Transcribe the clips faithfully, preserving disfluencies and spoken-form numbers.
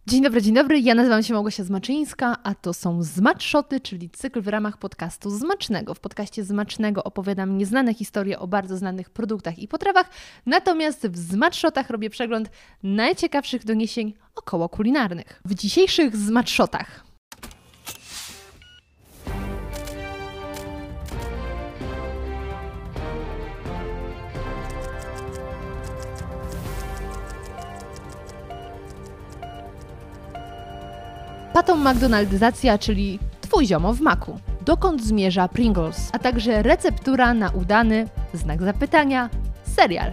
Dzień dobry, dzień dobry. Ja nazywam się Małgosia Zmaczyńska, a to są Zmaczshoty, czyli cykl w ramach podcastu Zmacznego. W podcaście Zmacznego opowiadam nieznane historie o bardzo znanych produktach i potrawach, natomiast w Zmaczshotach robię przegląd najciekawszych doniesień około kulinarnych. W dzisiejszych Zmaczshotach patą McDonaldyzacja, czyli twój ziomo w maku. Dokąd zmierza Pringles? A także receptura na udany, znak zapytania, serial.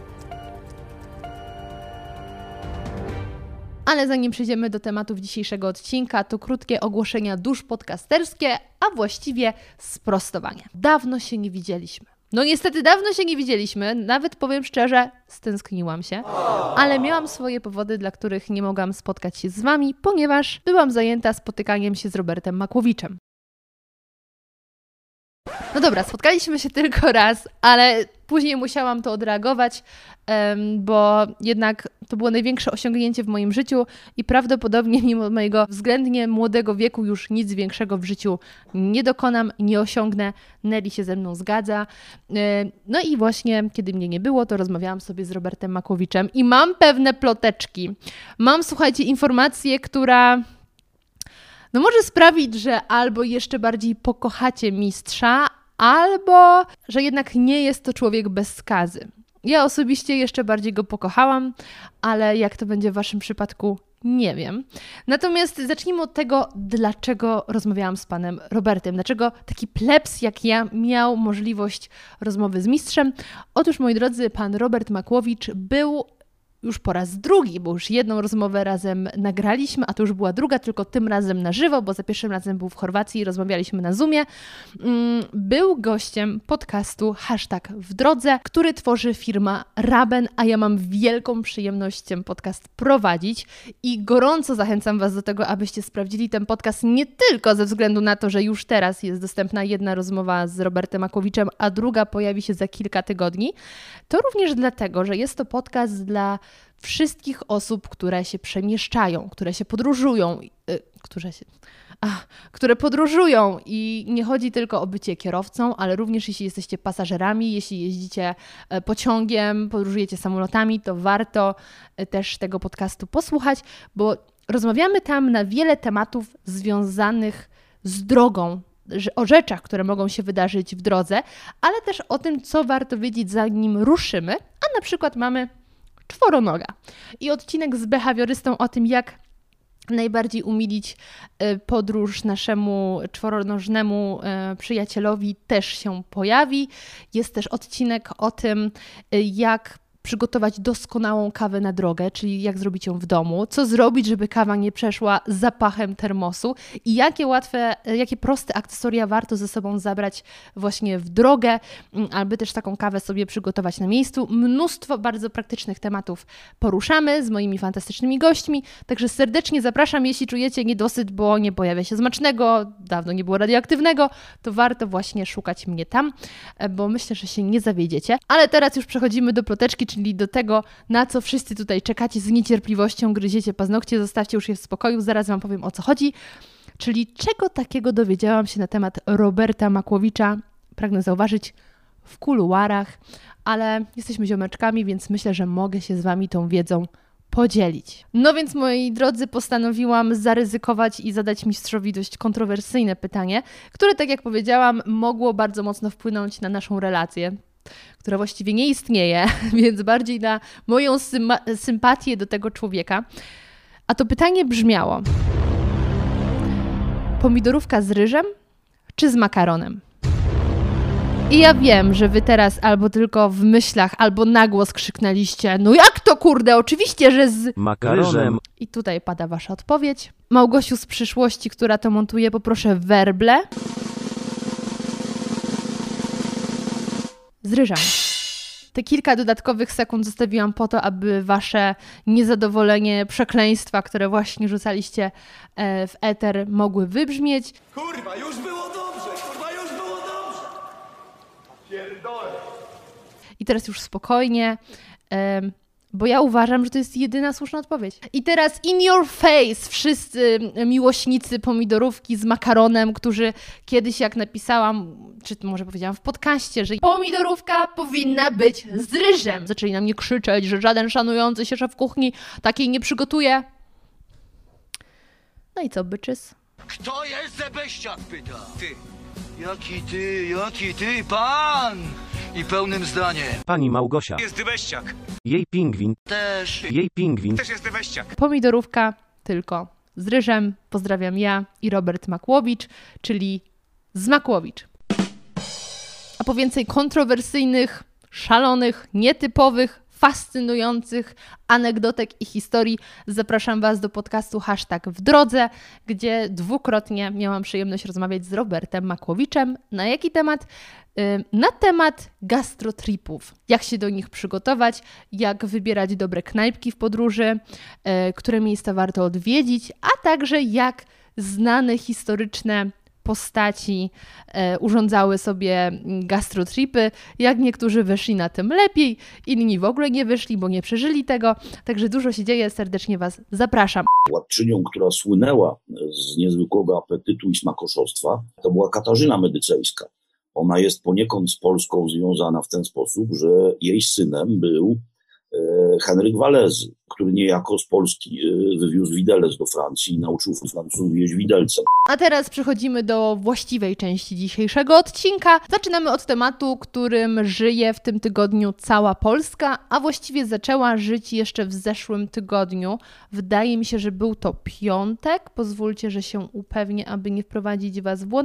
Ale zanim przejdziemy do tematów dzisiejszego odcinka, to krótkie ogłoszenia dusz podcasterskie, a właściwie sprostowania. Dawno się nie widzieliśmy. No niestety dawno się nie widzieliśmy, nawet powiem szczerze, stęskniłam się, ale miałam swoje powody, dla których nie mogłam spotkać się z Wami, ponieważ byłam zajęta spotykaniem się z Robertem Makłowiczem. No dobra, spotkaliśmy się tylko raz, ale później musiałam to odreagować, bo jednak to było największe osiągnięcie w moim życiu i prawdopodobnie mimo mojego względnie młodego wieku już nic większego w życiu nie dokonam, nie osiągnę. Nelly się ze mną zgadza. No i właśnie, kiedy mnie nie było, to rozmawiałam sobie z Robertem Makłowiczem i mam pewne ploteczki. Mam, słuchajcie, informację, która no może sprawić, że albo jeszcze bardziej pokochacie mistrza, albo że jednak nie jest to człowiek bez skazy. Ja osobiście jeszcze bardziej go pokochałam, ale jak to będzie w Waszym przypadku, nie wiem. Natomiast zacznijmy od tego, dlaczego rozmawiałam z panem Robertem. Dlaczego taki plebs jak ja miał możliwość rozmowy z mistrzem? Otóż, moi drodzy, pan Robert Makłowicz był już po raz drugi, bo już jedną rozmowę razem nagraliśmy, a to już była druga, tylko tym razem na żywo, bo za pierwszym razem był w Chorwacji i rozmawialiśmy na Zoomie. Był gościem podcastu Hashtag w drodze, który tworzy firma Raben, a ja mam wielką przyjemność ten podcast prowadzić i gorąco zachęcam Was do tego, abyście sprawdzili ten podcast nie tylko ze względu na to, że już teraz jest dostępna jedna rozmowa z Robertem Makłowiczem, a druga pojawi się za kilka tygodni, to również dlatego, że jest to podcast dla wszystkich osób, które się przemieszczają, które się podróżują, yy, które się... Ach, które podróżują i nie chodzi tylko o bycie kierowcą, ale również jeśli jesteście pasażerami, jeśli jeździcie pociągiem, podróżujecie samolotami, to warto też tego podcastu posłuchać, bo rozmawiamy tam na wiele tematów związanych z drogą, o rzeczach, które mogą się wydarzyć w drodze, ale też o tym, co warto wiedzieć, zanim ruszymy, a na przykład mamy czworonoga i odcinek z behawiorystą o tym, jak najbardziej umilić podróż naszemu czworonożnemu przyjacielowi też się pojawi. Jest też odcinek o tym, jak przygotować doskonałą kawę na drogę, czyli jak zrobić ją w domu, co zrobić, żeby kawa nie przeszła zapachem termosu i jakie łatwe, jakie proste akcesoria warto ze sobą zabrać właśnie w drogę, aby też taką kawę sobie przygotować na miejscu. Mnóstwo bardzo praktycznych tematów poruszamy z moimi fantastycznymi gośćmi, także serdecznie zapraszam, jeśli czujecie niedosyt, bo nie pojawia się Zmacznego, dawno nie było radioaktywnego, to warto właśnie szukać mnie tam, bo myślę, że się nie zawiedziecie. Ale teraz już przechodzimy do ploteczki, czyli do tego, na co wszyscy tutaj czekacie z niecierpliwością, gryziecie paznokcie, zostawcie już je w spokoju, zaraz Wam powiem, o co chodzi. Czyli czego takiego dowiedziałam się na temat Roberta Makłowicza, pragnę zauważyć, w kuluarach, ale jesteśmy ziomeczkami, więc myślę, że mogę się z Wami tą wiedzą podzielić. No więc, moi drodzy, postanowiłam zaryzykować i zadać mistrzowi dość kontrowersyjne pytanie, które, tak jak powiedziałam, mogło bardzo mocno wpłynąć na naszą relację, która właściwie nie istnieje, więc bardziej na moją sym- sympatię do tego człowieka. A to pytanie brzmiało: pomidorówka z ryżem czy z makaronem? I ja wiem, że Wy teraz albo tylko w myślach, albo na głos krzyknęliście: no jak to, kurde, oczywiście, że z makaronem. I tutaj pada Wasza odpowiedź. Małgosiu z przyszłości, która to montuje, poproszę werble. Z ryżem. Te kilka dodatkowych sekund zostawiłam po to, aby Wasze niezadowolenie, przekleństwa, które właśnie rzucaliście w eter, mogły wybrzmieć. Kurwa, już było dobrze! Kurwa, już było dobrze! Pierdolę! I teraz już spokojnie. Bo ja uważam, że to jest jedyna słuszna odpowiedź. I teraz in your face wszyscy miłośnicy pomidorówki z makaronem, którzy kiedyś jak napisałam, czy może powiedziałam w podcaście, że pomidorówka powinna być z ryżem. Zaczęli na mnie krzyczeć, że żaden szanujący się szef kuchni takiej nie przygotuje. No i co, byczys? Kto jest zebeściak, pyta? Ty. Jaki ty, jaki ty, pan! I pełnym zdaniem. Pani Małgosia. Jest dybeściak. Jej pingwin. Też. Jej pingwin. Też jest dybeściak. Pomidorówka tylko z ryżem. Pozdrawiam ja i Robert Makłowicz, czyli z Makłowicz. A po więcej kontrowersyjnych, szalonych, nietypowych, fascynujących anegdotek i historii zapraszam Was do podcastu Hashtag w drodze, gdzie dwukrotnie miałam przyjemność rozmawiać z Robertem Makłowiczem. Na jaki temat? Na temat gastrotripów. Jak się do nich przygotować, jak wybierać dobre knajpki w podróży, które miejsca warto odwiedzić, a także jak znane historyczne postaci e, urządzały sobie gastrotripy, jak niektórzy wyszli na tym lepiej, inni w ogóle nie wyszli, bo nie przeżyli tego, także dużo się dzieje, serdecznie Was zapraszam. Władczynią, która słynęła z niezwykłego apetytu i smakoszostwa, to była Katarzyna Medycejska. Ona jest poniekąd z Polską związana w ten sposób, że jej synem był Henryk Walezy, który niejako z Polski wywiózł widelec do Francji i nauczył Francuzów jeść widelcem. A teraz przechodzimy do właściwej części dzisiejszego odcinka. Zaczynamy od tematu, którym żyje w tym tygodniu cała Polska, a właściwie zaczęła żyć jeszcze w zeszłym tygodniu. Wydaje mi się, że był to piątek. Pozwólcie, że się upewnię, aby nie wprowadzić Was w błąd.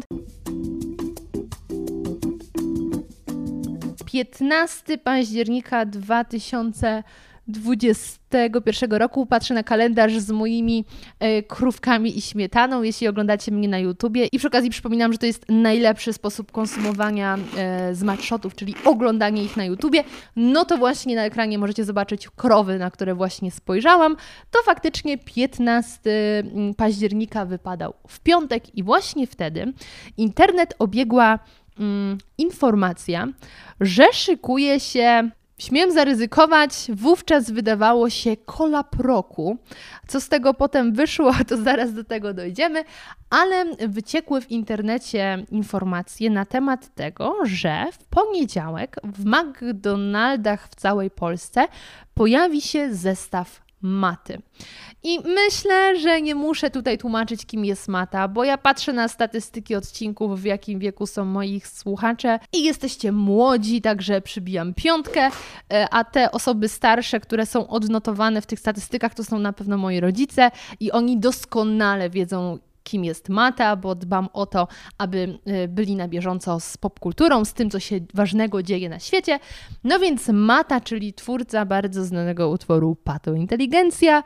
piętnastego października dwa tysiące dwudziestego pierwszego roku. Patrzę na kalendarz z moimi e, krówkami i śmietaną, jeśli oglądacie mnie na YouTubie. I przy okazji przypominam, że to jest najlepszy sposób konsumowania e, smatshotów, czyli oglądanie ich na YouTubie. No to właśnie na ekranie możecie zobaczyć krowy, na które właśnie spojrzałam. To faktycznie piętnastego października wypadał w piątek i właśnie wtedy internet obiegła mm, informacja, że szykuje się, śmiem zaryzykować, wówczas wydawało się kolap roku. Co z tego potem wyszło, to zaraz do tego dojdziemy, ale wyciekły w internecie informacje na temat tego, że w poniedziałek w McDonaldach w całej Polsce pojawi się zestaw maty. I myślę, że nie muszę tutaj tłumaczyć, kim jest mata, bo ja patrzę na statystyki odcinków, w jakim wieku są moich słuchacze i jesteście młodzi, także przybijam piątkę, a te osoby starsze, które są odnotowane w tych statystykach, to są na pewno moi rodzice i oni doskonale wiedzą, kim jest mata, bo dbam o to, aby byli na bieżąco z popkulturą, z tym, co się ważnego dzieje na świecie. No więc Mata, czyli twórca bardzo znanego utworu Patointeligencja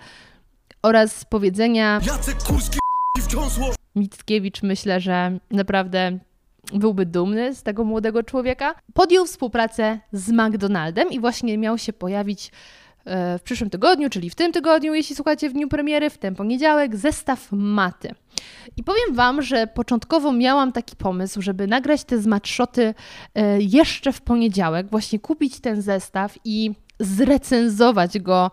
oraz powiedzenia Jacek Kurski wciąsło. Mickiewicz, myślę, że naprawdę byłby dumny z tego młodego człowieka, podjął współpracę z McDonaldem i właśnie miał się pojawić w przyszłym tygodniu, czyli w tym tygodniu, jeśli słuchacie w dniu premiery, w ten poniedziałek, zestaw maty. I powiem Wam, że początkowo miałam taki pomysł, żeby nagrać te smatshoty jeszcze w poniedziałek, właśnie kupić ten zestaw i zrecenzować go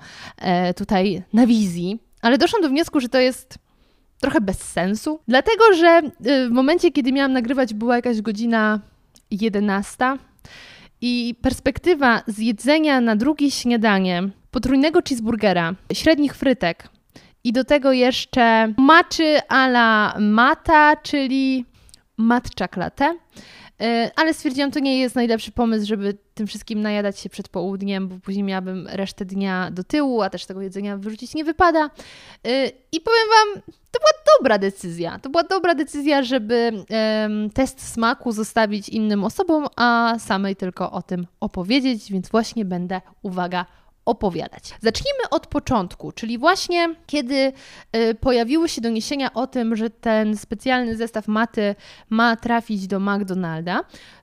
tutaj na wizji, ale doszłam do wniosku, że to jest trochę bez sensu, dlatego że w momencie, kiedy miałam nagrywać, była jakaś godzina jedenasta i perspektywa zjedzenia na drugie śniadanie potrójnego cheeseburgera, średnich frytek i do tego jeszcze matchy a la Mata, czyli matcha latte. Ale stwierdziłam, to nie jest najlepszy pomysł, żeby tym wszystkim najadać się przed południem, bo później miałabym resztę dnia do tyłu, a też tego jedzenia wyrzucić nie wypada. I powiem Wam, to była dobra decyzja. To była dobra decyzja, żeby um, test smaku zostawić innym osobom, a samej tylko o tym opowiedzieć, więc właśnie będę, uwaga, opowiadać. Zacznijmy od początku, czyli właśnie kiedy y, pojawiły się doniesienia o tym, że ten specjalny zestaw maty ma trafić do McDonalda,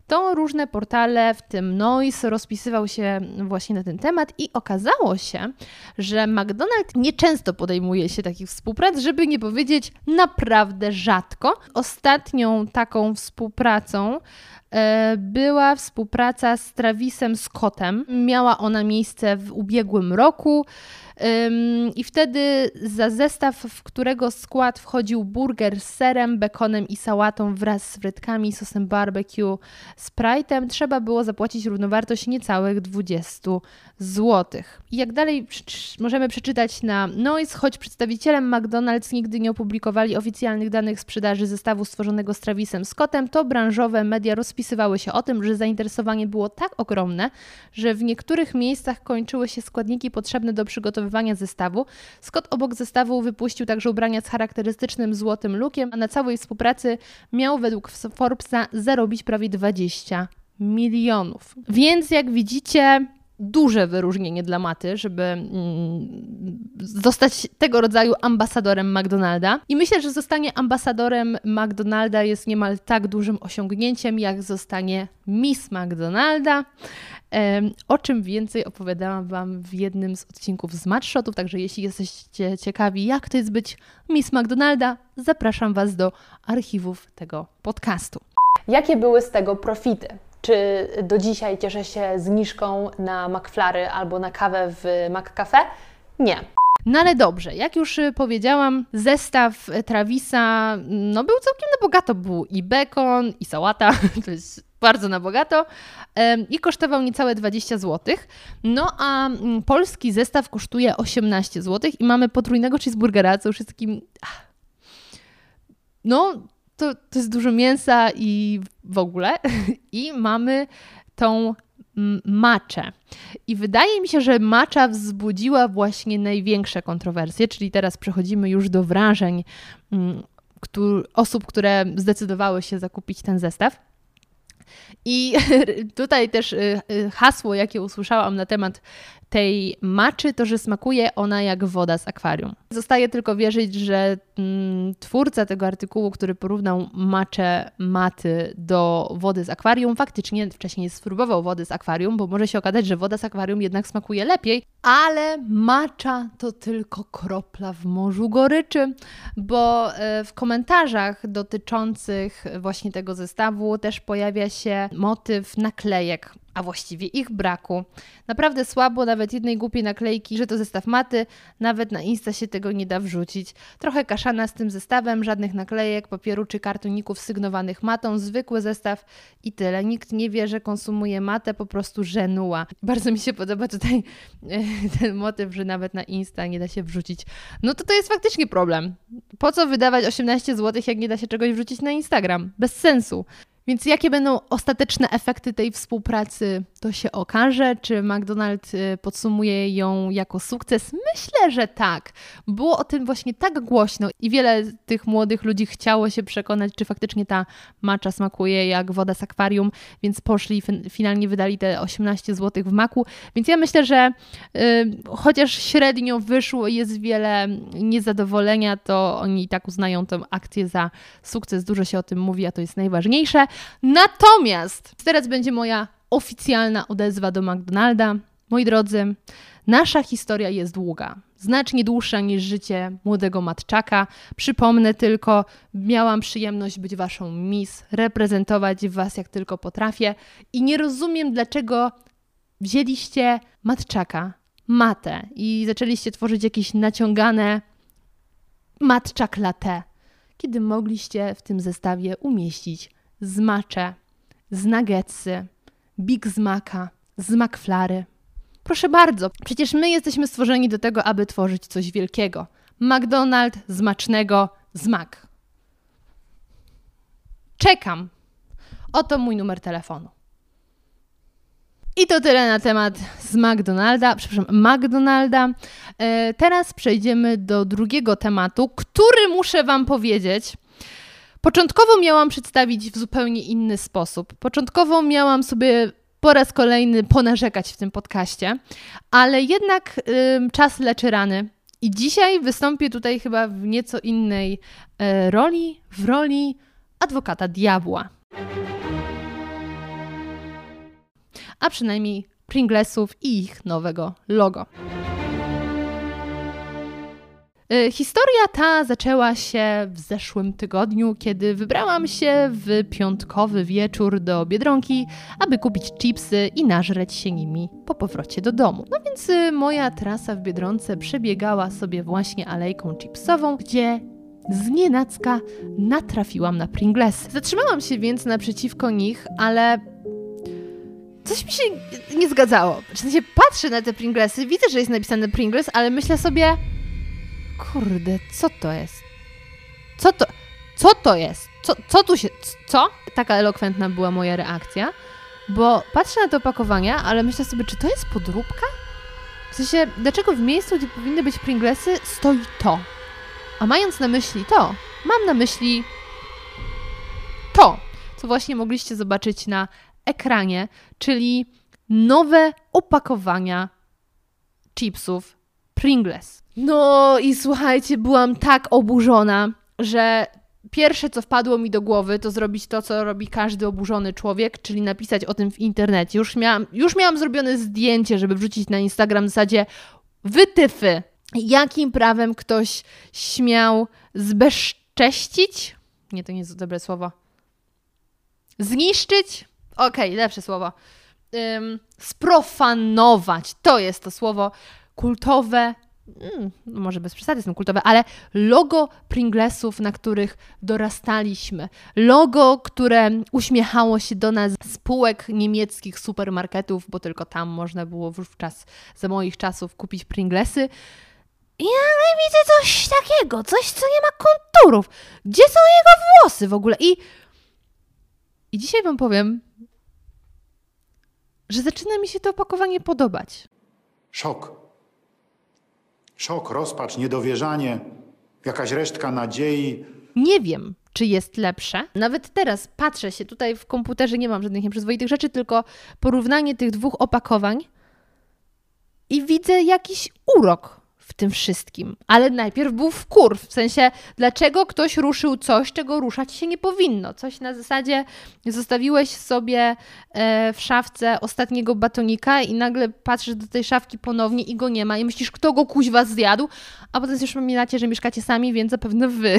to różne portale, w tym Noise, rozpisywał się właśnie na ten temat i okazało się, że McDonald's nieczęsto podejmuje się takich współprac, żeby nie powiedzieć naprawdę rzadko. Ostatnią taką współpracą była współpraca z Travisem Scottem. Miała ona miejsce w ubiegłym roku i wtedy za zestaw, w którego skład wchodził burger z serem, bekonem i sałatą wraz z frytkami, sosem barbecue, Sprite'em, trzeba było zapłacić równowartość niecałych dwadzieścia złotych. I jak dalej możemy przeczytać na Noise, choć przedstawiciele McDonald's nigdy nie opublikowali oficjalnych danych sprzedaży zestawu stworzonego z Travisem Scottem, to branżowe media rozpisywały się o tym, że zainteresowanie było tak ogromne, że w niektórych miejscach kończyły się składniki potrzebne do przygotowywania zestawu. Scott obok zestawu wypuścił także ubrania z charakterystycznym złotym lookiem, a na całej współpracy miał według Forbesa zarobić prawie dwadzieścia milionów. Więc jak widzicie, duże wyróżnienie dla Maty, żeby mm, zostać tego rodzaju ambasadorem McDonalda. I myślę, że zostanie ambasadorem McDonalda jest niemal tak dużym osiągnięciem, jak zostanie Miss McDonalda. Um, o czym więcej opowiadałam Wam w jednym z odcinków z Matshotów, także jeśli jesteście ciekawi, jak to jest być Miss McDonalda, zapraszam Was do archiwów tego podcastu. Jakie były z tego profity? Czy do dzisiaj cieszę się zniżką na McFlurry albo na kawę w McCafe? Nie. No ale dobrze, jak już powiedziałam, zestaw Travisa no był całkiem na bogato. Był i bekon, i sałata, to jest bardzo na bogato i kosztował niecałe dwadzieścia złotych. No a polski zestaw kosztuje osiemnaście złotych i mamy potrójnego cheeseburgera, co już jest takim... No... To, to jest dużo mięsa i w ogóle. I mamy tą matchę. I wydaje mi się, że matcha wzbudziła właśnie największe kontrowersje, czyli teraz przechodzimy już do wrażeń który, osób, które zdecydowały się zakupić ten zestaw. I tutaj też hasło, jakie usłyszałam na temat tej matchy, to że smakuje ona jak woda z akwarium. Zostaje tylko wierzyć, że mm, twórca tego artykułu, który porównał matchę Maty do wody z akwarium, faktycznie wcześniej spróbował wody z akwarium, bo może się okazać, że woda z akwarium jednak smakuje lepiej, ale matcha to tylko kropla w morzu goryczy, bo w komentarzach dotyczących właśnie tego zestawu też pojawia się motyw naklejek, a właściwie ich braku. Naprawdę słabo, nawet jednej głupiej naklejki, że to zestaw Maty, nawet na Insta się tego nie da wrzucić. Trochę kaszana z tym zestawem, żadnych naklejek, papieru czy kartoników sygnowanych Matą, zwykły zestaw i tyle. Nikt nie wie, że konsumuje Matę, po prostu żenuła. Bardzo mi się podoba tutaj ten motyw, że nawet na Insta nie da się wrzucić. No to to jest faktycznie problem. Po co wydawać osiemnaście złotych, jak nie da się czegoś wrzucić na Instagram? Bez sensu. Więc jakie będą ostateczne efekty tej współpracy, to się okaże. Czy McDonald's podsumuje ją jako sukces? Myślę, że tak. Było o tym właśnie tak głośno i wiele tych młodych ludzi chciało się przekonać, czy faktycznie ta matcha smakuje jak woda z akwarium, więc poszli i finalnie wydali te osiemnaście złotych w Macu. Więc ja myślę, że yy, chociaż średnio wyszło i jest wiele niezadowolenia, to oni i tak uznają tę akcję za sukces. Dużo się o tym mówi, a to jest najważniejsze. Natomiast teraz będzie moja oficjalna odezwa do McDonalda. Moi drodzy, nasza historia jest długa. Znacznie dłuższa niż życie młodego matczaka. Przypomnę tylko, miałam przyjemność być waszą miss, reprezentować was jak tylko potrafię i nie rozumiem, dlaczego wzięliście matczaka, Matę i zaczęliście tworzyć jakieś naciągane matczak latte, kiedy mogliście w tym zestawie umieścić z matcha, z nuggetsy, Big z Maca, z McFlurry. Proszę bardzo, przecież my jesteśmy stworzeni do tego, aby tworzyć coś wielkiego. McDonald's, smacznego, z Mac. Czekam. Oto mój numer telefonu. I to tyle na temat z McDonalda, przepraszam, McDonalda. E, teraz przejdziemy do drugiego tematu, który muszę wam powiedzieć, początkowo miałam przedstawić w zupełnie inny sposób. Początkowo miałam sobie po raz kolejny ponarzekać w tym podcaście, ale jednak y, czas leczy rany. I dzisiaj wystąpię tutaj chyba w nieco innej y, roli, w roli adwokata diabła. a przynajmniej Pringlesów i ich nowego logo. Historia ta zaczęła się w zeszłym tygodniu, kiedy wybrałam się w piątkowy wieczór do Biedronki, aby kupić chipsy i nażreć się nimi po powrocie do domu. No więc moja trasa w Biedronce przebiegała sobie właśnie alejką chipsową, gdzie znienacka natrafiłam na Pringlesy. Zatrzymałam się więc naprzeciwko nich, ale coś mi się nie zgadzało. W sensie patrzę na te Pringlesy, widzę, że jest napisane Pringles, ale myślę sobie, kurde, co to jest? Co to, co to jest? Co, co tu się, co? Taka elokwentna była moja reakcja, bo patrzę na to opakowanie, ale myślę sobie, czy to jest podróbka? W sensie, dlaczego w miejscu, gdzie powinny być Pringlesy, stoi to? A mając na myśli to, mam na myśli to, co właśnie mogliście zobaczyć na ekranie, czyli nowe opakowania chipsów Pringles. No i słuchajcie, byłam tak oburzona, że pierwsze, co wpadło mi do głowy, to zrobić to, co robi każdy oburzony człowiek, czyli napisać o tym w internecie. Już miałam, już miałam zrobione zdjęcie, żeby wrzucić na Instagram w zasadzie wytyfy. Jakim prawem ktoś śmiał zbezcześcić? Nie, to nie jest dobre słowo. Zniszczyć? Okej, okay, lepsze słowo. Um, sprofanować. To jest to słowo kultowe. Hmm, może bez przesady są kultowe, ale logo Pringlesów, na których dorastaliśmy. Logo, które uśmiechało się do nas z półek niemieckich supermarketów, bo tylko tam można było wówczas, za moich czasów, kupić Pringlesy. I nagle widzę coś takiego, coś, co nie ma konturów. Gdzie są jego włosy w ogóle? I, i dzisiaj wam powiem, że zaczyna mi się to opakowanie podobać. Szok. Szok, rozpacz, niedowierzanie, jakaś resztka nadziei. Nie wiem, czy jest lepsze. Nawet teraz patrzę się, tutaj w komputerze nie mam żadnych nieprzyzwoitych rzeczy, tylko porównanie tych dwóch opakowań i widzę jakiś urok w tym wszystkim. Ale najpierw był wkurw, w sensie dlaczego ktoś ruszył coś, czego ruszać się nie powinno. Coś na zasadzie zostawiłeś sobie e, w szafce ostatniego batonika i nagle patrzysz do tej szafki ponownie i go nie ma i myślisz, kto go kuźwa zjadł, a potem już pamiętacie, że mieszkacie sami, więc zapewne wy.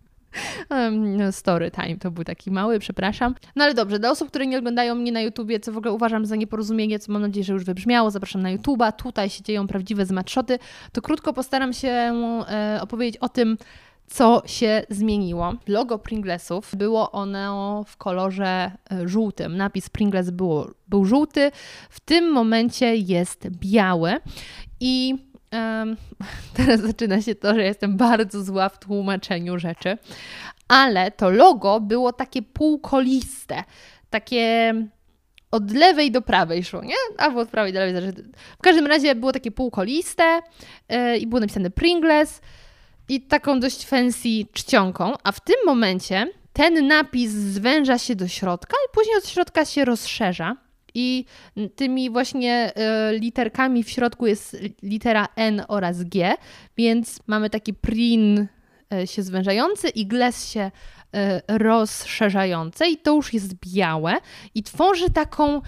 Story time to był taki mały, przepraszam. No ale dobrze, dla osób, które nie oglądają mnie na YouTubie, co w ogóle uważam za nieporozumienie, co mam nadzieję, że już wybrzmiało, zapraszam na YouTuba, tutaj się dzieją prawdziwe zmatszoty, to krótko postaram się e, opowiedzieć o tym, co się zmieniło. Logo Pringlesów było ono w kolorze żółtym. Napis Pringles było, był żółty, w tym momencie jest biały i Um, teraz zaczyna się to, że jestem bardzo zła w tłumaczeniu rzeczy, ale to logo było takie półkoliste, takie od lewej do prawej szło, nie? Albo od prawej do lewej. W każdym razie było takie półkoliste yy, i było napisane Pringles i taką dość fancy czcionką, a w tym momencie ten napis zwęża się do środka i później od środka się rozszerza. I tymi właśnie y, literkami w środku jest litera N oraz G, więc mamy taki prin y, się zwężający i gles się y, rozszerzający i to już jest białe i tworzy taką,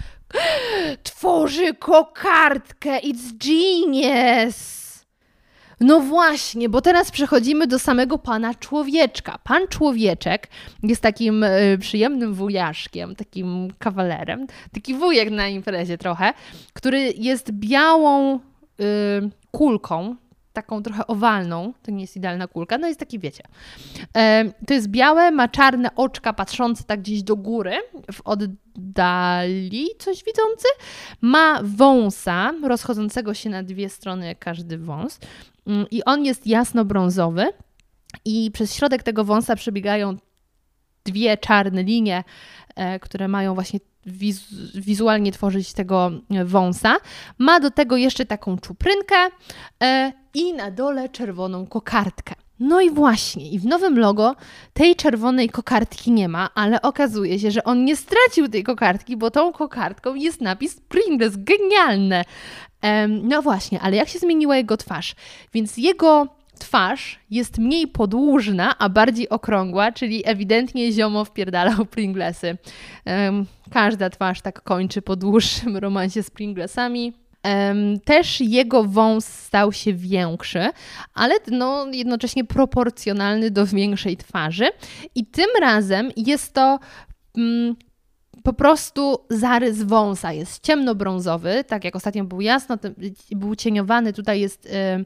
tworzy kokardkę, it's genius! No właśnie, bo teraz przechodzimy do samego pana człowieczka. Pan człowieczek jest takim y, przyjemnym wujaszkiem, takim kawalerem, taki wujek na imprezie trochę, który jest białą y, kulką, taką trochę owalną, to nie jest idealna kulka, no jest taki, wiecie, y, to jest białe, ma czarne oczka patrzące tak gdzieś do góry, w oddali coś widzący, ma wąsa rozchodzącego się na dwie strony jak każdy wąs, i on jest jasno-brązowy i przez środek tego wąsa przebiegają dwie czarne linie, e, które mają właśnie wiz- wizualnie tworzyć tego wąsa. Ma do tego jeszcze taką czuprynkę e, i na dole czerwoną kokardkę. No i właśnie, i w nowym logo tej czerwonej kokardki nie ma, ale okazuje się, że on nie stracił tej kokardki, bo tą kokardką jest napis Pringles. Genialne! Um, no właśnie, ale jak się zmieniła jego twarz? Więc jego twarz jest mniej podłużna, a bardziej okrągła, czyli ewidentnie ziomo wpierdalał Pringlesy. Um, każda twarz tak kończy po dłuższym romansie z Pringlesami. Um, też jego wąs stał się większy, ale no, jednocześnie proporcjonalny do większej twarzy. I tym razem jest to um, po prostu zarys wąsa. Jest ciemnobrązowy, tak jak ostatnio był jasno, był cieniowany. Tutaj jest um,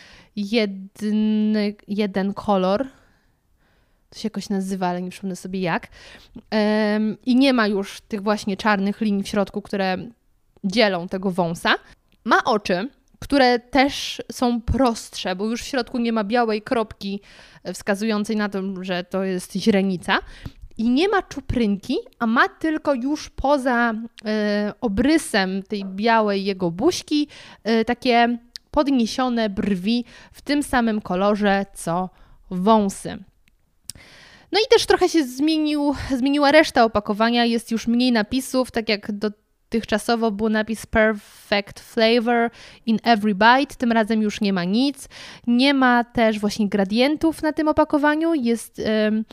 jedny, jeden kolor. To się jakoś nazywa, ale nie przypomnę sobie jak. Um, I nie ma już tych właśnie czarnych linii w środku, które dzielą tego wąsa. Ma oczy, które też są prostsze, bo już w środku nie ma białej kropki wskazującej na to, że to jest źrenica. I nie ma czuprynki, a ma tylko już poza y, obrysem tej białej jego buźki y, takie podniesione brwi w tym samym kolorze, co wąsy. No i też trochę się zmienił, zmieniła reszta opakowania, jest już mniej napisów, tak jak dotychczasowo był napis Perfect Flavor in every bite, tym razem już nie ma nic. Nie ma też właśnie gradientów na tym opakowaniu, jest ym,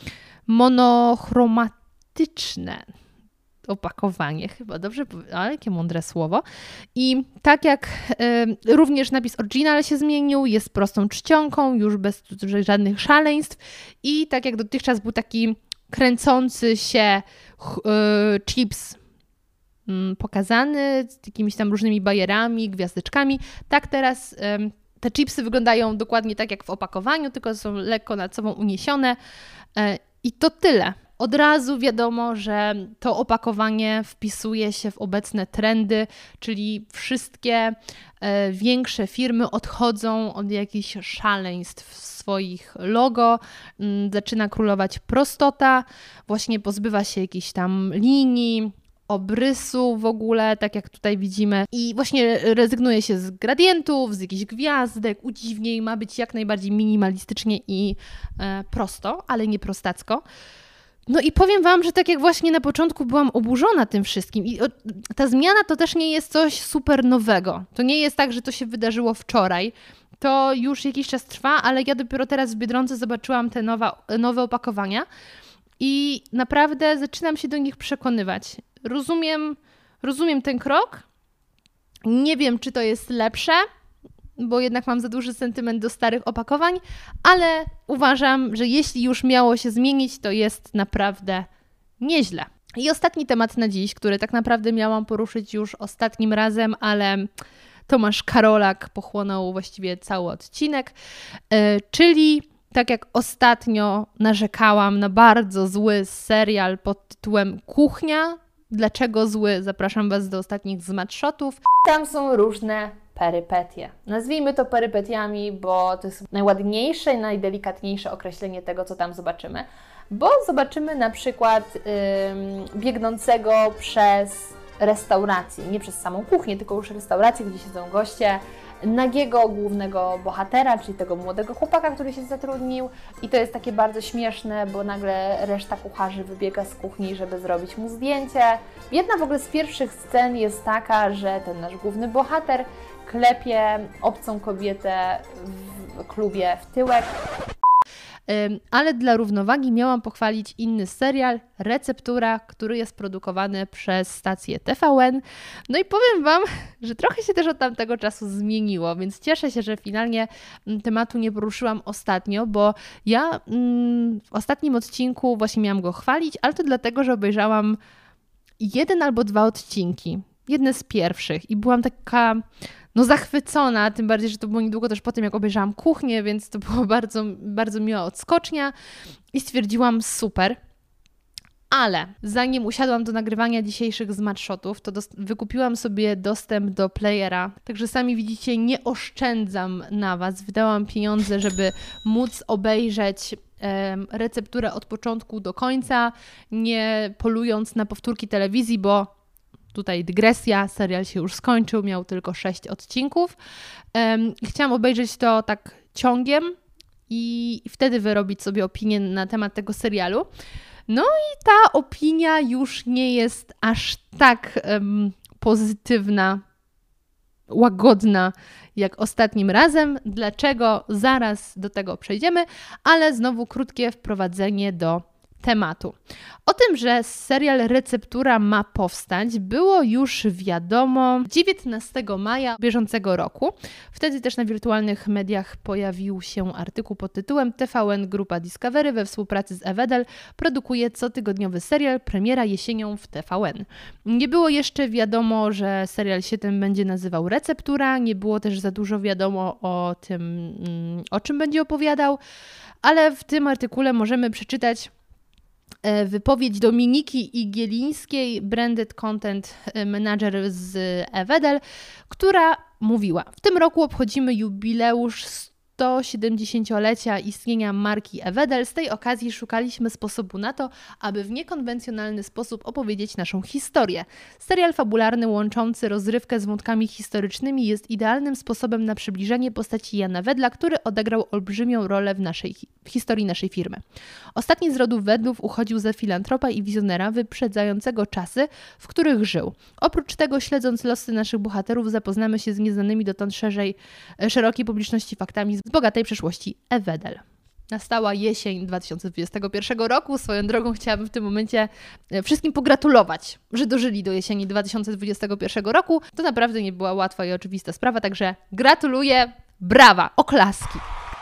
monochromatyczne opakowanie, chyba dobrze powiedziałam, ale jakie mądre słowo. I tak jak y, również napis Original się zmienił, jest prostą czcionką, już bez żadnych szaleństw i tak jak dotychczas był taki kręcący się y, chips y, pokazany z jakimiś tam różnymi bajerami, gwiazdeczkami, tak teraz y, te chipsy wyglądają dokładnie tak jak w opakowaniu, tylko są lekko nad sobą uniesione y, i to tyle. Od razu wiadomo, że to opakowanie wpisuje się w obecne trendy, czyli wszystkie e, większe firmy odchodzą od jakichś szaleństw w swoich logo, m, zaczyna królować prostota, właśnie pozbywa się jakichś tam linii, obrysu w ogóle, tak jak tutaj widzimy i właśnie rezygnuje się z gradientów, z jakichś gwiazdek, udziwnień, ma być jak najbardziej minimalistycznie i e, prosto, ale nie prostacko. No i powiem Wam, że tak jak właśnie na początku byłam oburzona tym wszystkim i ta zmiana to też nie jest coś super nowego. To nie jest tak, że to się wydarzyło wczoraj. To już jakiś czas trwa, ale ja dopiero teraz w Biedronce zobaczyłam te nowa, nowe opakowania i naprawdę zaczynam się do nich przekonywać. Rozumiem, rozumiem ten krok. Nie wiem, czy to jest lepsze, bo jednak mam za duży sentyment do starych opakowań, ale uważam, że jeśli już miało się zmienić, to jest naprawdę nieźle. I ostatni temat na dziś, który tak naprawdę miałam poruszyć już ostatnim razem, ale Tomasz Karolak pochłonął właściwie cały odcinek, yy, czyli tak jak ostatnio narzekałam na bardzo zły serial pod tytułem Kuchnia. Dlaczego zły? Zapraszam Was do ostatnich zmatshotów. Tam są różne perypetie. Nazwijmy to perypetiami, bo to jest najładniejsze i najdelikatniejsze określenie tego, co tam zobaczymy. Bo zobaczymy na przykład ym, biegnącego przez restaurację, nie przez samą kuchnię, tylko już restaurację, gdzie siedzą goście, nagiego głównego bohatera, czyli tego młodego chłopaka, który się zatrudnił i to jest takie bardzo śmieszne, bo nagle reszta kucharzy wybiega z kuchni, żeby zrobić mu zdjęcie. Jedna w ogóle z pierwszych scen jest taka, że ten nasz główny bohater klepie obcą kobietę w klubie w tyłek. Ale dla równowagi miałam pochwalić inny serial, Receptura, który jest produkowany przez stację T V N. No i powiem Wam, że trochę się też od tamtego czasu zmieniło, więc cieszę się, że finalnie tematu nie poruszyłam ostatnio, bo ja w ostatnim odcinku właśnie miałam go chwalić, ale to dlatego, że obejrzałam jeden albo dwa odcinki, jedne z pierwszych i byłam taka no zachwycona, tym bardziej, że to było niedługo też po tym, jak obejrzałam Kuchnię, więc to było bardzo, bardzo miła odskocznia i stwierdziłam super. Ale zanim usiadłam do nagrywania dzisiejszych zmatshotów, to wykupiłam sobie dostęp do playera. Także sami widzicie, nie oszczędzam na Was. Wydałam pieniądze, żeby móc obejrzeć e, recepturę od początku do końca, nie polując na powtórki telewizji, bo tutaj dygresja, serial się już skończył, miał tylko sześć odcinków. Um, chciałam obejrzeć to tak ciągiem i wtedy wyrobić sobie opinię na temat tego serialu. No i ta opinia już nie jest aż tak um, pozytywna łagodna jak ostatnim razem. Dlaczego? Zaraz do tego przejdziemy, ale znowu krótkie wprowadzenie do tematu. O tym, że serial Receptura ma powstać, było już wiadomo dziewiętnastego maja bieżącego roku. Wtedy też na wirtualnych mediach pojawił się artykuł pod tytułem T V N Grupa Discovery we współpracy z Evedel produkuje cotygodniowy serial, premiera jesienią w T V N. Nie było jeszcze wiadomo, że serial się ten będzie nazywał Receptura, nie było też za dużo wiadomo o tym, o czym będzie opowiadał, ale w tym artykule możemy przeczytać wypowiedź Dominiki Igielińskiej, Branded Content Manager z Evedel, która mówiła: w tym roku obchodzimy jubileusz sto siedemdziesięciolecia istnienia marki Evedel. Z tej okazji szukaliśmy sposobu na to, aby w niekonwencjonalny sposób opowiedzieć naszą historię. Serial fabularny łączący rozrywkę z wątkami historycznymi jest idealnym sposobem na przybliżenie postaci Jana Wedla, który odegrał olbrzymią rolę w, naszej, w historii naszej firmy. Ostatni z rodu Wedlów uchodził za filantropa i wizjonera wyprzedzającego czasy, w których żył. Oprócz tego, śledząc losy naszych bohaterów, zapoznamy się z nieznanymi dotąd szerzej, szerokiej publiczności faktami z bogatej przeszłości Evedel. Nastała jesień dwa tysiące dwudziestego pierwszego roku. Swoją drogą chciałabym w tym momencie wszystkim pogratulować, że dożyli do jesieni dwa tysiące dwudziestego pierwszego roku. To naprawdę nie była łatwa i oczywista sprawa, także gratuluję, brawa, oklaski.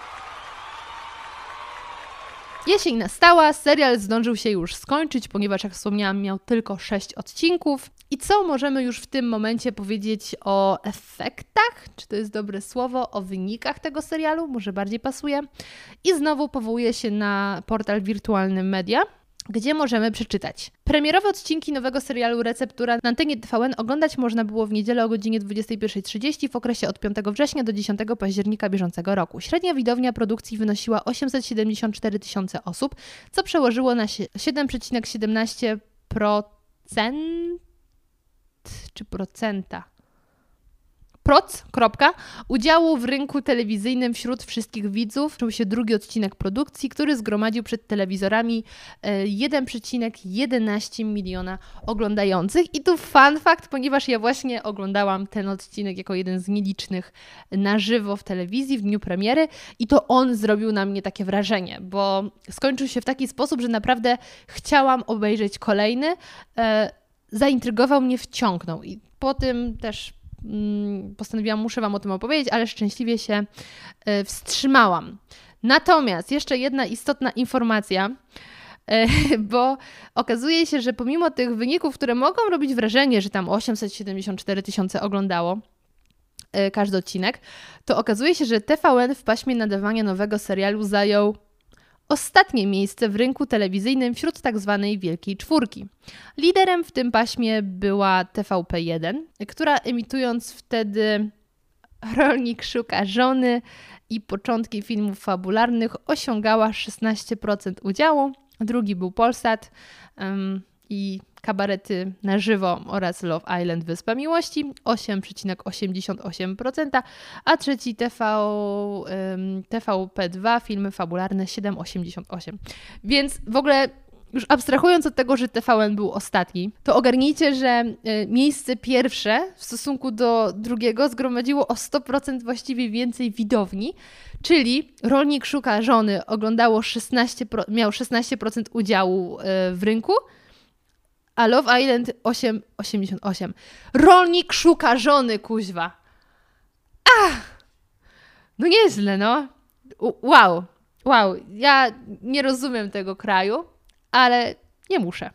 Jesień nastała, serial zdążył się już skończyć, ponieważ jak wspomniałam, miał tylko sześć odcinków. I co możemy już w tym momencie powiedzieć o efektach? Czy to jest dobre słowo? O wynikach tego serialu? Może bardziej pasuje. I znowu powołuję się na portal Wirtualny Media, gdzie możemy przeczytać. Premierowe odcinki nowego serialu Receptura na antenie T V N oglądać można było w niedzielę o godzinie dwudziestej pierwszej trzydzieści w okresie od piątego września do dziesiątego października bieżącego roku. Średnia widownia produkcji wynosiła osiemset siedemdziesiąt cztery tysiące osób, co przełożyło na siedem przecinek siedemnaście procent czy procenta. Proc, kropka, udziału w rynku telewizyjnym wśród wszystkich widzów. Czuł się drugi odcinek produkcji, który zgromadził przed telewizorami jeden przecinek jedenaście miliona oglądających. I tu fun fact, ponieważ ja właśnie oglądałam ten odcinek jako jeden z nielicznych na żywo w telewizji w dniu premiery i to on zrobił na mnie takie wrażenie, bo skończył się w taki sposób, że naprawdę chciałam obejrzeć kolejny, e, zaintrygował mnie, wciągnął i po tym też postanowiłam, muszę Wam o tym opowiedzieć, ale szczęśliwie się wstrzymałam. Natomiast jeszcze jedna istotna informacja, bo okazuje się, że pomimo tych wyników, które mogą robić wrażenie, że tam osiemset siedemdziesiąt cztery tysiące oglądało każdy odcinek, to okazuje się, że T V N w paśmie nadawania nowego serialu zajął ostatnie miejsce w rynku telewizyjnym wśród tak zwanej Wielkiej Czwórki. Liderem w tym paśmie była T V P jeden, która emitując wtedy Rolnik szuka żony i początki filmów fabularnych osiągała szesnaście procent udziału. Drugi był Polsat um, i Kabarety na żywo oraz Love Island Wyspa Miłości osiem przecinek osiemdziesiąt osiem procent, a trzeci T V, um, T V P dwa filmy fabularne siedem przecinek osiemdziesiąt osiem. Więc w ogóle już abstrahując od tego, że T V N był ostatni, to ogarnijcie, że y, miejsce pierwsze w stosunku do drugiego zgromadziło o sto procent właściwie więcej widowni, czyli Rolnik szuka żony oglądało szesnaście procent, miał szesnaście procent udziału y, w rynku, a Love Island osiem przecinek osiemdziesiąt osiem. Rolnik szuka żony, kuźwa. Ach! No nieźle, no. Wow, wow. Ja nie rozumiem tego kraju, ale nie muszę.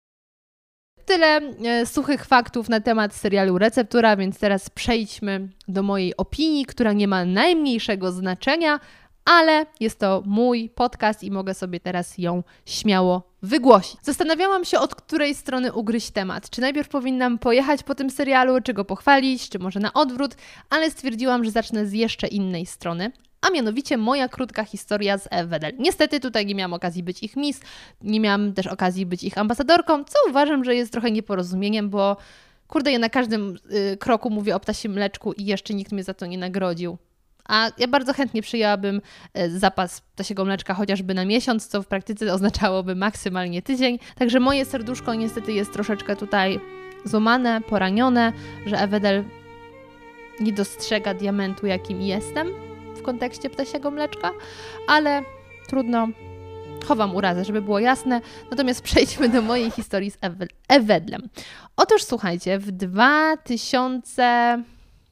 Tyle e, suchych faktów na temat serialu Receptura, więc teraz przejdźmy do mojej opinii, która nie ma najmniejszego znaczenia, ale jest to mój podcast i mogę sobie teraz ją śmiało wygłosić. Zastanawiałam się, od której strony ugryźć temat. Czy najpierw powinnam pojechać po tym serialu, czy go pochwalić, czy może na odwrót, ale stwierdziłam, że zacznę z jeszcze innej strony, a mianowicie moja krótka historia z Evedel. Niestety tutaj nie miałam okazji być ich miss, nie miałam też okazji być ich ambasadorką, co uważam, że jest trochę nieporozumieniem, bo kurde, ja na każdym y, kroku mówię o ptasim mleczku i jeszcze nikt mnie za to nie nagrodził. A ja bardzo chętnie przyjęłabym zapas ptasiego mleczka chociażby na miesiąc, co w praktyce oznaczałoby maksymalnie tydzień. Także moje serduszko niestety jest troszeczkę tutaj złamane, poranione, że Evedel nie dostrzega diamentu, jakim jestem w kontekście ptasiego mleczka, ale trudno, chowam urazę, żeby było jasne. Natomiast przejdźmy do mojej historii z Ewedlem. Otóż słuchajcie, w dwa tysiące...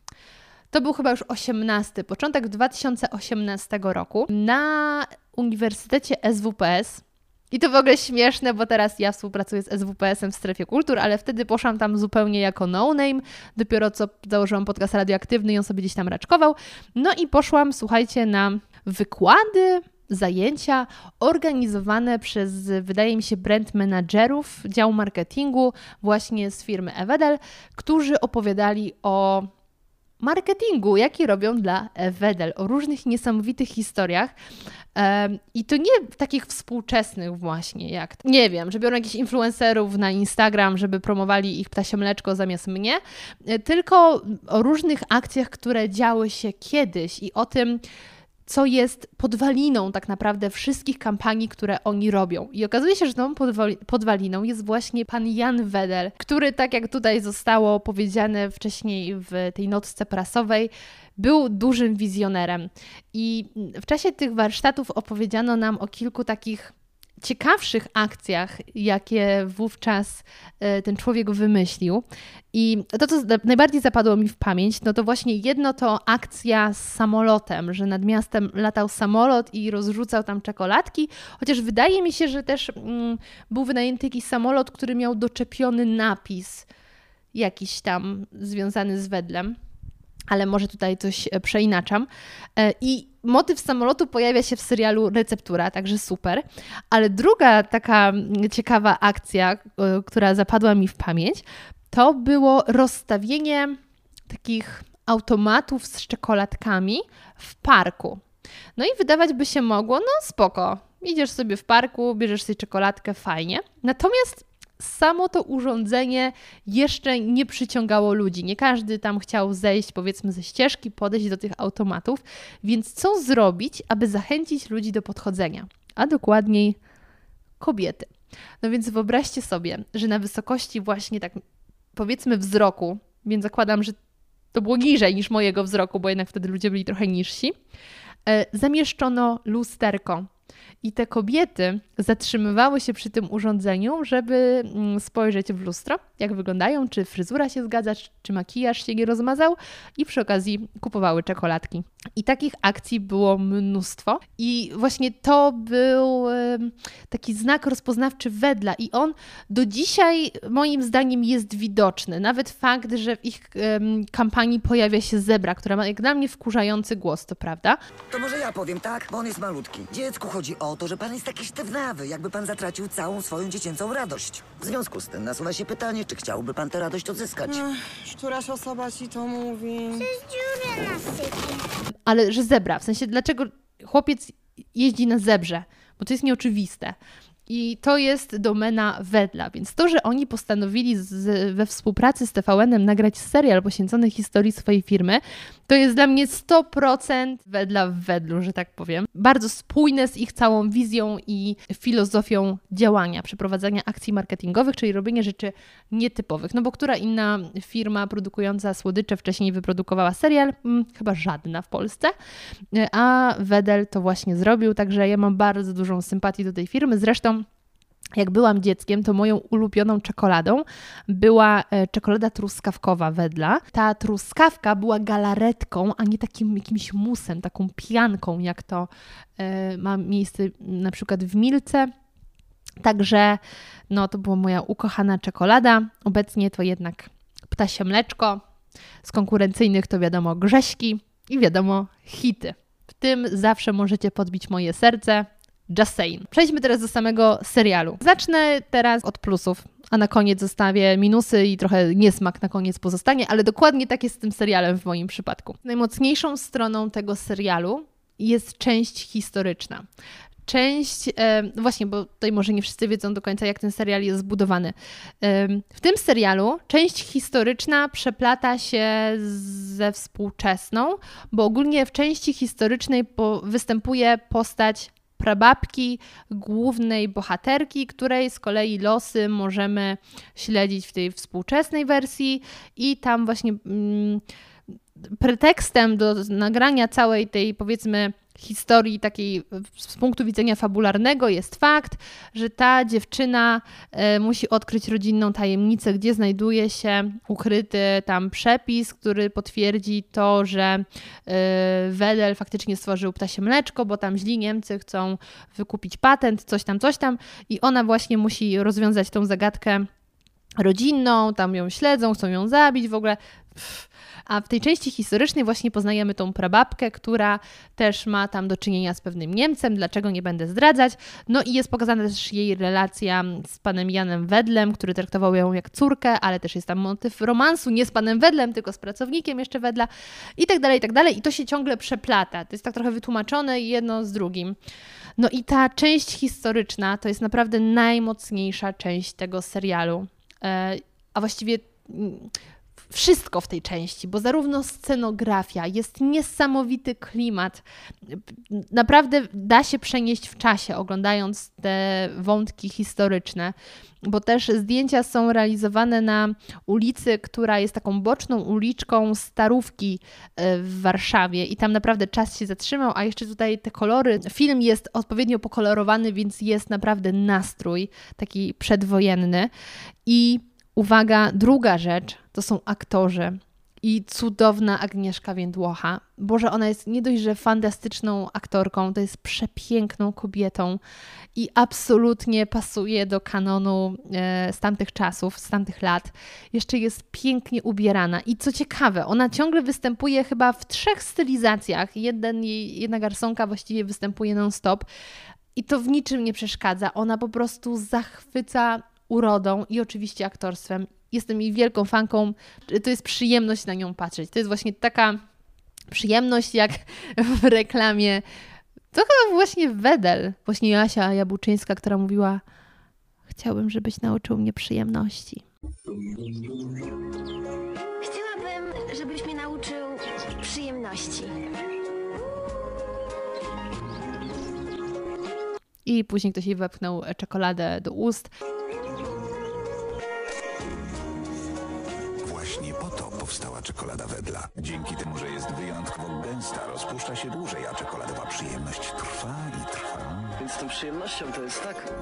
To był chyba już osiemnasty, początek dwa tysiące osiemnastego roku na Uniwersytecie S W P S. I to w ogóle śmieszne, bo teraz ja współpracuję z S W P S-em w Strefie Kultur, ale wtedy poszłam tam zupełnie jako no-name. Dopiero co założyłam podcast radioaktywny i on sobie gdzieś tam raczkował. No i poszłam, słuchajcie, na wykłady, zajęcia organizowane przez, wydaje mi się, brand managerów działu marketingu właśnie z firmy Ewedel, którzy opowiadali o marketingu, jaki robią dla Ewedel, o różnych niesamowitych historiach um, i to nie takich współczesnych właśnie, jak, nie wiem, że biorą jakichś influencerów na Instagram, żeby promowali ich ptasie mleczko zamiast mnie, tylko o różnych akcjach, które działy się kiedyś i o tym, co jest podwaliną tak naprawdę wszystkich kampanii, które oni robią. I okazuje się, że tą podwaliną jest właśnie pan Jan Wedel, który, tak jak tutaj zostało powiedziane wcześniej w tej notce prasowej, był dużym wizjonerem. I w czasie tych warsztatów opowiedziano nam o kilku takich ciekawszych akcjach, jakie wówczas ten człowiek wymyślił. I to, co najbardziej zapadło mi w pamięć, no to właśnie jedno to akcja z samolotem, że nad miastem latał samolot i rozrzucał tam czekoladki, chociaż wydaje mi się, że też mm, był wynajęty jakiś samolot, który miał doczepiony napis jakiś tam związany z Wedlem. Ale może tutaj coś przeinaczam. I motyw samolotu pojawia się w serialu Receptura, także super. Ale druga taka ciekawa akcja, która zapadła mi w pamięć, to było rozstawienie takich automatów z czekoladkami w parku. No i wydawać by się mogło, no spoko, idziesz sobie w parku, bierzesz sobie czekoladkę, fajnie. Natomiast samo to urządzenie jeszcze nie przyciągało ludzi. Nie każdy tam chciał zejść, powiedzmy, ze ścieżki, podejść do tych automatów. Więc co zrobić, aby zachęcić ludzi do podchodzenia? A dokładniej kobiety. No więc wyobraźcie sobie, że na wysokości właśnie tak, powiedzmy, wzroku, więc zakładam, że to było niżej niż mojego wzroku, bo jednak wtedy ludzie byli trochę niżsi, zamieszczono lusterko. I te kobiety zatrzymywały się przy tym urządzeniu, żeby spojrzeć w lustro, jak wyglądają, czy fryzura się zgadza, czy makijaż się nie rozmazał i przy okazji kupowały czekoladki. I takich akcji było mnóstwo i właśnie to był taki znak rozpoznawczy Wedla i on do dzisiaj moim zdaniem jest widoczny. Nawet fakt, że w ich kampanii pojawia się zebra, która ma jak dla mnie wkurzający głos, to prawda? To może ja powiem, tak? Bo on jest malutki. Dziecku chodzi o to, że pan jest taki sztywnawy, jakby pan zatracił całą swoją dziecięcą radość. W związku z tym nasuwa się pytanie, czy chciałby pan tę radość odzyskać? Ech, któraś osoba ci to mówi. Dziurę nasypie. Ale że zebra, w sensie dlaczego chłopiec jeździ na zebrze, bo to jest nieoczywiste. I to jest domena Wedla, więc to, że oni postanowili z, we współpracy z T V N-em nagrać serial poświęcony historii swojej firmy, to jest dla mnie sto procent Wedla w Wedlu, że tak powiem. Bardzo spójne z ich całą wizją i filozofią działania, przeprowadzania akcji marketingowych, czyli robienia rzeczy nietypowych. No bo która inna firma produkująca słodycze wcześniej wyprodukowała serial? Hmm, chyba żadna w Polsce. A Wedel to właśnie zrobił, także ja mam bardzo dużą sympatię do tej firmy. Zresztą jak byłam dzieckiem, to moją ulubioną czekoladą była czekolada truskawkowa Wedla. Ta truskawka była galaretką, a nie takim jakimś musem, taką pianką, jak to y, ma miejsce na przykład w Milce. Także no, to była moja ukochana czekolada. Obecnie to jednak ptasie mleczko. Z konkurencyjnych to wiadomo Grześki i wiadomo hity. W tym zawsze możecie podbić moje serce. Just saying. Przejdźmy teraz do samego serialu. Zacznę teraz od plusów, a na koniec zostawię minusy i trochę niesmak na koniec pozostanie, ale dokładnie tak jest z tym serialem w moim przypadku. Najmocniejszą stroną tego serialu jest część historyczna. Część, e, właśnie, bo tutaj może nie wszyscy wiedzą do końca, jak ten serial jest zbudowany. E, w tym serialu część historyczna przeplata się ze współczesną, bo ogólnie w części historycznej po, występuje postać prababki głównej bohaterki, której z kolei losy możemy śledzić w tej współczesnej wersji i tam właśnie mm, pretekstem do nagrania całej tej, powiedzmy, historii takiej z punktu widzenia fabularnego jest fakt, że ta dziewczyna e, musi odkryć rodzinną tajemnicę, gdzie znajduje się ukryty tam przepis, który potwierdzi to, że e, Wedel faktycznie stworzył ptasie mleczko, bo tam źli Niemcy chcą wykupić patent, coś tam, coś tam i ona właśnie musi rozwiązać tą zagadkę rodzinną, tam ją śledzą, chcą ją zabić w ogóle. Pff. A w tej części historycznej właśnie poznajemy tą prababkę, która też ma tam do czynienia z pewnym Niemcem, dlaczego nie będę zdradzać. No i jest pokazana też jej relacja z panem Janem Wedlem, który traktował ją jak córkę, ale też jest tam motyw romansu, nie z panem Wedlem, tylko z pracownikiem jeszcze Wedla i tak dalej, i tak dalej. I to się ciągle przeplata. To jest tak trochę wytłumaczone jedno z drugim. No i ta część historyczna to jest naprawdę najmocniejsza część tego serialu. A właściwie wszystko w tej części, bo zarówno scenografia, jest niesamowity klimat. Naprawdę da się przenieść w czasie, oglądając te wątki historyczne, bo też zdjęcia są realizowane na ulicy, która jest taką boczną uliczką Starówki w Warszawie i tam naprawdę czas się zatrzymał, a jeszcze tutaj te kolory, film jest odpowiednio pokolorowany, więc jest naprawdę nastrój taki przedwojenny i uwaga, druga rzecz, to są aktorzy i cudowna Agnieszka Więdłocha. Boże, ona jest nie dość, że fantastyczną aktorką, to jest przepiękną kobietą i absolutnie pasuje do kanonu e, z tamtych czasów, z tamtych lat. Jeszcze jest pięknie ubierana i co ciekawe, ona ciągle występuje chyba w trzech stylizacjach. Jeden, jedna garsonka właściwie występuje non-stop i to w niczym nie przeszkadza. Ona po prostu zachwyca urodą i oczywiście aktorstwem. Jestem jej wielką fanką. To jest przyjemność na nią patrzeć. To jest właśnie taka przyjemność jak w reklamie. To chyba właśnie Wedel. Właśnie Joasia Jabłczyńska, która mówiła: chciałbym, żebyś nauczył mnie przyjemności. Chciałabym, żebyś mnie nauczył przyjemności. I później ktoś jej wepchnął czekoladę do ust. Właśnie po to powstała czekolada Wedla. Dzięki temu, że jest wyjątkowo gęsta, rozpuszcza się dłużej, a czekoladowa przyjemność trwa i trwa. Więc z tą przyjemnością to jest tak?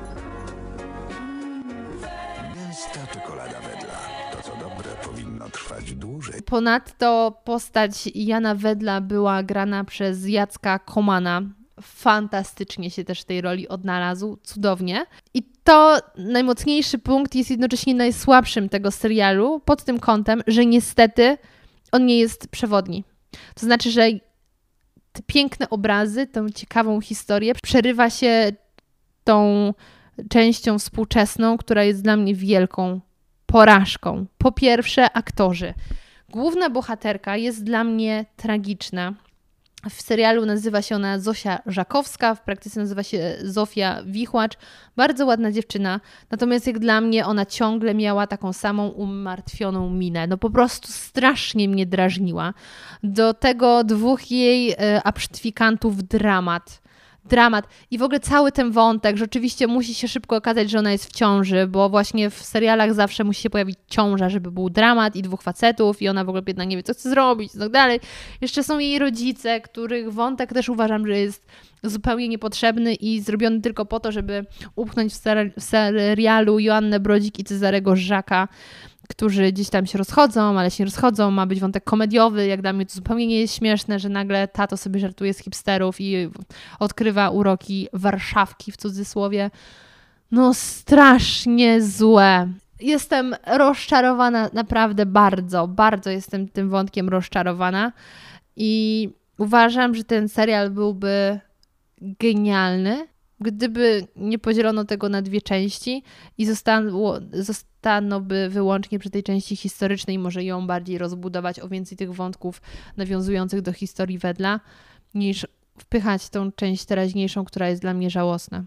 Gęsta czekolada Wedla. To, co dobre, powinno trwać dłużej. Ponadto postać Jana Wedla była grana przez Jacka Komana. Fantastycznie się też w tej roli odnalazł, cudownie. I to najmocniejszy punkt jest jednocześnie najsłabszym tego serialu pod tym kątem, że niestety on nie jest przewodni. To znaczy, że te piękne obrazy, tą ciekawą historię przerywa się tą częścią współczesną, która jest dla mnie wielką porażką. Po pierwsze, aktorzy. Główna bohaterka jest dla mnie tragiczna. W serialu nazywa się ona Zosia Żakowska, w praktyce nazywa się Zofia Wichłacz. Bardzo ładna dziewczyna, natomiast jak dla mnie ona ciągle miała taką samą umartwioną minę. No po prostu strasznie mnie drażniła. Do tego dwóch jej e, absztyfikantów dramat. Dramat. I w ogóle cały ten wątek, że oczywiście musi się szybko okazać, że ona jest w ciąży, bo właśnie w serialach zawsze musi się pojawić ciąża, żeby był dramat i dwóch facetów i ona w ogóle biedna nie wie, co chce zrobić i tak dalej. Jeszcze są jej rodzice, których wątek też uważam, że jest zupełnie niepotrzebny i zrobiony tylko po to, żeby upchnąć w, ser- w serialu Joannę Brodzik i Cezarego Żaka, którzy gdzieś tam się rozchodzą, ale się nie rozchodzą, ma być wątek komediowy, jak dla mnie to zupełnie nie jest śmieszne, że nagle tato sobie żartuje z hipsterów i odkrywa uroki Warszawki w cudzysłowie. No strasznie złe. Jestem rozczarowana naprawdę bardzo, bardzo jestem tym wątkiem rozczarowana i uważam, że ten serial byłby genialny, gdyby nie podzielono tego na dwie części i zostało, zostano by wyłącznie przy tej części historycznej, może ją bardziej rozbudować o więcej tych wątków nawiązujących do historii Wedla, niż wpychać tą część teraźniejszą, która jest dla mnie żałosna.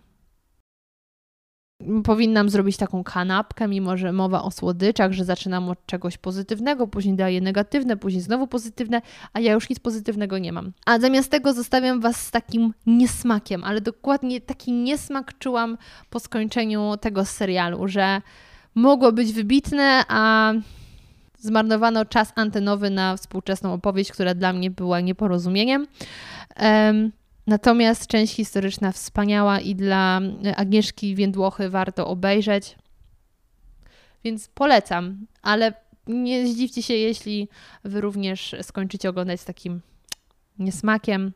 Powinnam zrobić taką kanapkę, mimo że mowa o słodyczach, że zaczynam od czegoś pozytywnego, później daję negatywne, później znowu pozytywne, a ja już nic pozytywnego nie mam. A zamiast tego zostawiam Was z takim niesmakiem, ale dokładnie taki niesmak czułam po skończeniu tego serialu, że mogło być wybitne, a zmarnowano czas antenowy na współczesną opowieść, która dla mnie była nieporozumieniem. Um, natomiast część historyczna wspaniała i dla Agnieszki Więdłochy warto obejrzeć. Więc polecam, ale nie zdziwcie się, jeśli wy również skończycie oglądać z takim niesmakiem.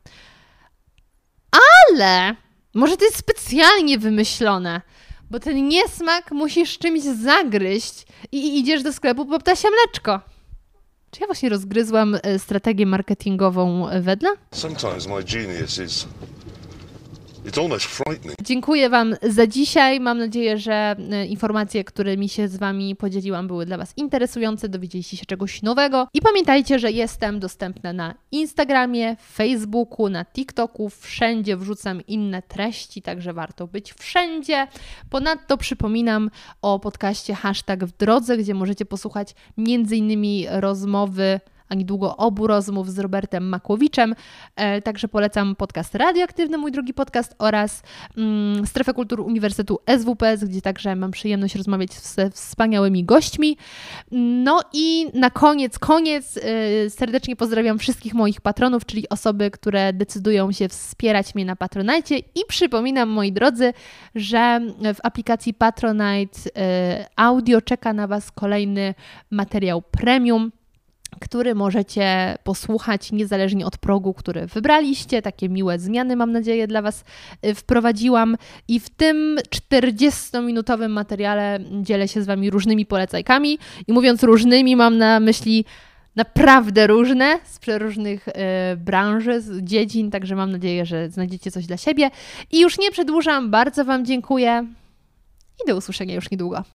Ale może to jest specjalnie wymyślone, bo ten niesmak musisz czymś zagryźć i idziesz do sklepu po ptasie mleczko. Czy ja właśnie rozgryzłam strategię marketingową Wedla? Sometimes my genius is it's almost frightening. Dziękuję Wam za dzisiaj. Mam nadzieję, że informacje, którymi się z Wami podzieliłam, były dla Was interesujące, dowiedzieliście się czegoś nowego. I pamiętajcie, że jestem dostępna na Instagramie, Facebooku, na TikToku. Wszędzie wrzucam inne treści, także warto być wszędzie. Ponadto przypominam o podcaście Hashtag w drodze, gdzie możecie posłuchać między innymi rozmowy, a niedługo obu rozmów z Robertem Makłowiczem. E, także polecam podcast Radioaktywny, mój drugi podcast, oraz mm, Strefę Kultur Uniwersytetu S W P S, gdzie także mam przyjemność rozmawiać ze wspaniałymi gośćmi. No i na koniec, koniec e, serdecznie pozdrawiam wszystkich moich patronów, czyli osoby, które decydują się wspierać mnie na Patronite, i przypominam, moi drodzy, że w aplikacji Patronite e, Audio czeka na Was kolejny materiał premium, który możecie posłuchać niezależnie od progu, który wybraliście. Takie miłe zmiany, mam nadzieję, dla Was wprowadziłam. I w tym czterdziestominutowym materiale dzielę się z Wami różnymi polecajkami. I mówiąc różnymi, mam na myśli naprawdę różne, z przeróżnych y, branży, z dziedzin, także mam nadzieję, że znajdziecie coś dla siebie. I już nie przedłużam, bardzo Wam dziękuję i do usłyszenia już niedługo.